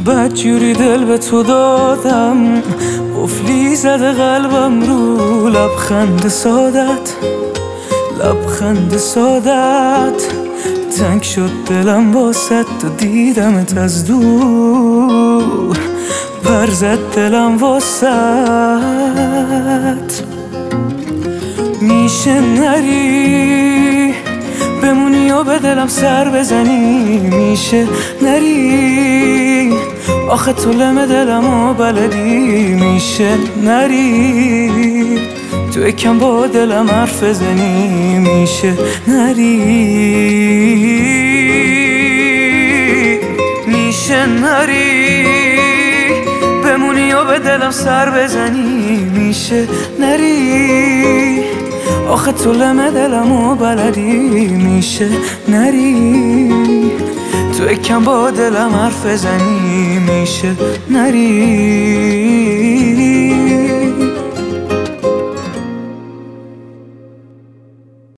بدجوری دل به تو دادم، قفلی زده قلبم رو لبخند سادت، لبخند سادت. تنگ شد دلم واسه تو دیدمت از دور، پر زد دلم واسه. میشه نری بمونی و به دلم سر بزنی، میشه نری آخه تو لم دلمو بلدی، میشه نری تو یکم با دلم حرف بزنی، میشه نری، میشه نری بمونی و به دلم سر بزنی، میشه نری آخه تو لم دلمو بلدی، میشه نری تو یکم با دلم حرف بزنی، میشه نری.